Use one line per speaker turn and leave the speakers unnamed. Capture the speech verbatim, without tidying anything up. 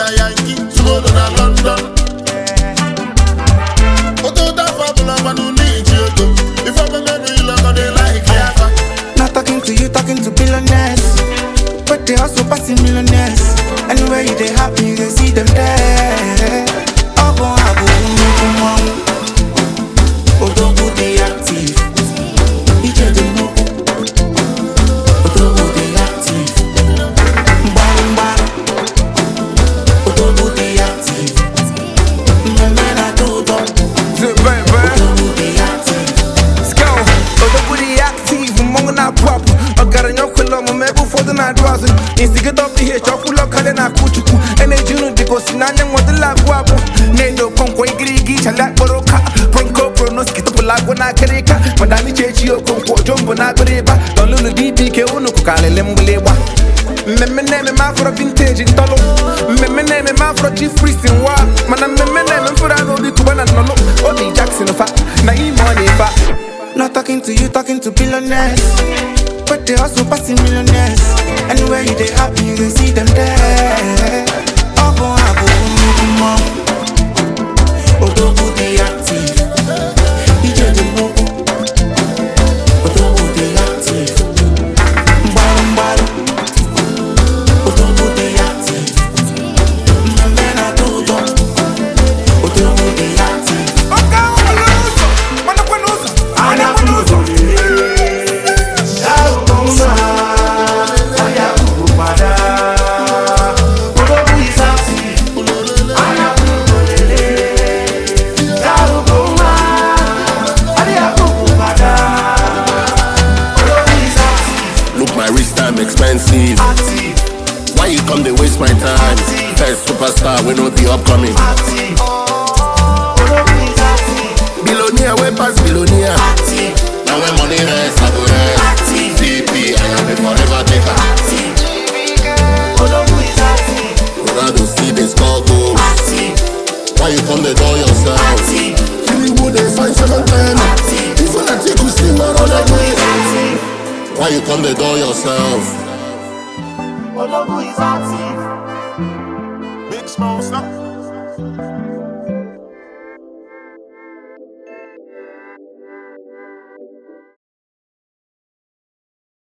Yankee, tomorrow na London. Oto da fabula manu ni chioto. If I remember you love they like yafa.
Not talking to you, talking to billionaires. But they also passing millionaires. Anywhere you they happy, you can see them there. Abo abo umukumamu. Odogu they active. Each of them know. Odogu they active. Mbaru mbaru. Odogu they active. Mbemena todo. Odogu they active.
Let's go. Odogu they active. Mungu na pop. Ogara nyokolo mo mebu fodo na dwazo. Instige dopi he chokulo kale na kuchuku. Ene junu diko sinanya modela guapo. Nendo konko igirigi chala boroka. Pronko pronos kito pulago na kereka. Madani chechi yo konko jombo na bereba. Don lulu D P ke unu kukale lembulewa. Meme neme ma for a vintage in tolo. Meme neme ma for a chief priest in wa. Mana meme neme for a no di kubana nolo. Odi Jackson fa. Na e money fa.
Not talking to you, talking to billionaires. But they also passing millionaires. Anywhere you they happy, you can see them there. Abo abo umukumamu. Odogu they active. Each of them know. Odogu they active. Mbaru mbaru. Odogu they active. Mbemena todo. Odogu they active.
Oka uluzo. Mana kwanuzo. Ana kwanuzo.
Expensive. Active. Why you come they waste my time? Active. First superstar, we know the upcoming. Active. Billionaire, we pass billionaire. Active. Now when money rest, I go rest. Active. D P, I am a forever taker. Active. Ronaldo see the score goals. Active. Why you come they door yourself? Active. You would they find second time. Active. If I take you see my other way. Why you come the door yourself?
Odogu is active.
Big small stuff.